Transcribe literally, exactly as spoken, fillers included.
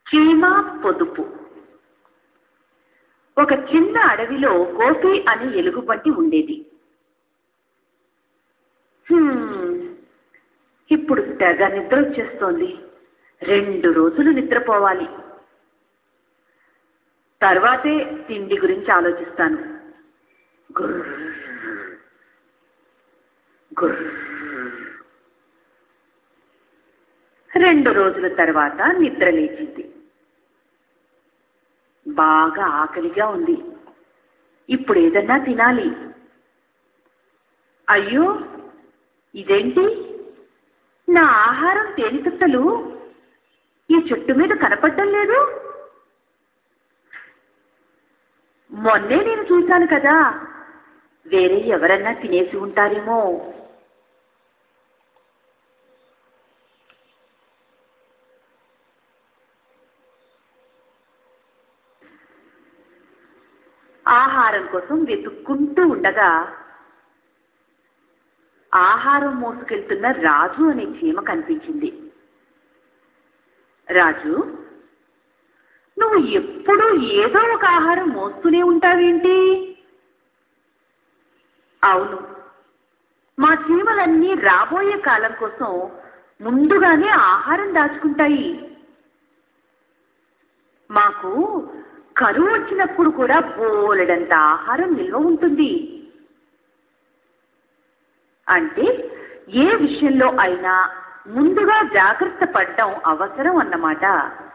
చీమ పొదుపు. ఒక చిన్న అడవిలో గోపి అనే ఎలుగుబంటి ఉండేది. ఇప్పుడు తెగ నిద్ర వచ్చేస్తోంది. రెండు రోజులు నిద్రపోవాలి. తర్వాతే తిండి గురించి ఆలోచిస్తాను. గుర్ర గుర్ర. రెండు రోజుల తర్వాత నిద్ర లేచింది. బాగా ఆకలిగా ఉంది. ఇప్పుడు ఏదన్నా తినాలి. అయ్యో, ఇదేంటి? నా ఆహారం తేనెతుట్టలు ఈ చెట్టు మీద కనపడడం లేదు. మొన్నే నేను చూశాను కదా, వేరే ఎవరన్నా తినేసి ఉంటారేమో. ఆహారం కోసం వెతుక్కుంటూ ఉండగా ఆహారం మోసుకెళ్తున్న రాజు అనే చీమ కనిపించింది. రాజు, నువ్వు ఎప్పుడూ ఏదో ఒక ఆహారం మోస్తూనే ఉంటావేంటి? అవును, మా చీమలన్నీ రాబోయే కాలం కోసం ముందుగానే ఆహారం దాచుకుంటాయి. మాకు కరువు వచ్చినప్పుడు కూడా బోలెడంత ఆహారం నిల్వ ఉంటుంది. అంటే ఏ విషయంలో అయినా ముందుగా జాగ్రత్త పడటం అవసరం అన్నమాట.